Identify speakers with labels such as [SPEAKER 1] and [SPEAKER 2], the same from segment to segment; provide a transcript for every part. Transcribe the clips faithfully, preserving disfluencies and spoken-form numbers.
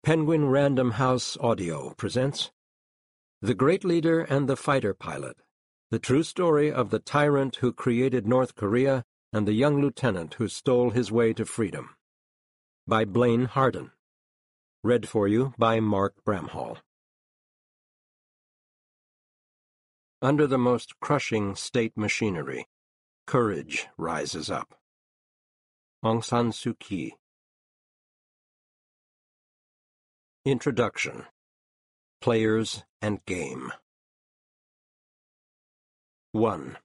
[SPEAKER 1] Penguin Random House Audio presents The Great Leader and the Fighter Pilot, the true story of the tyrant who created North Korea and the young lieutenant who stole his way to freedom. By Blaine Harden. Read for you by Mark Bramhall. Under the most crushing state machinery, courage rises up. Aung San Suu Kyi. Introduction. Players and Game. one.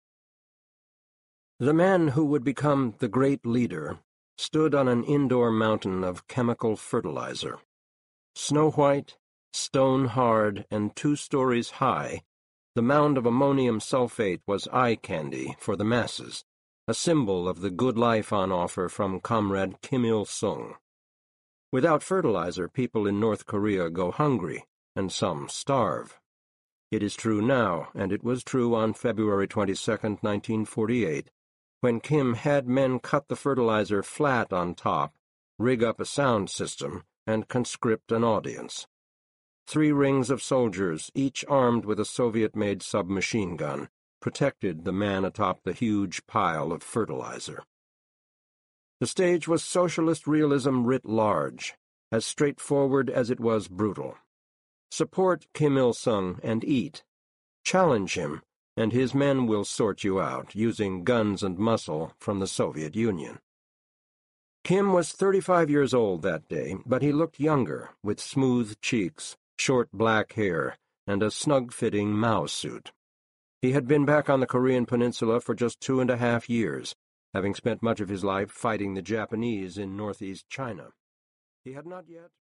[SPEAKER 1] The man who would become the great leader stood on an indoor mountain of chemical fertilizer. Snow-white, stone-hard, and two stories high, the mound of ammonium sulfate was eye candy for the masses, a symbol of the good life on offer from Comrade Kim Il-sung. Without fertilizer, people in North Korea go hungry, and some starve. It is true now, and it was true on February twenty-second, nineteen forty-eight, when Kim had men cut the fertilizer flat on top, rig up a sound system, and conscript an audience. Three rings of soldiers, each armed with a Soviet-made submachine gun, protected the man atop the huge pile of fertilizer. The stage was socialist realism writ large, as straightforward as it was brutal. Support Kim Il-sung and eat. Challenge him, and his men will sort you out, using guns and muscle from the Soviet Union. Kim was thirty-five years old that day, but he looked younger, with smooth cheeks, short black hair, and a snug-fitting Mao suit. He had been back on the Korean peninsula for just two and a half years, having spent much of his life fighting the Japanese in northeast China. He had not yet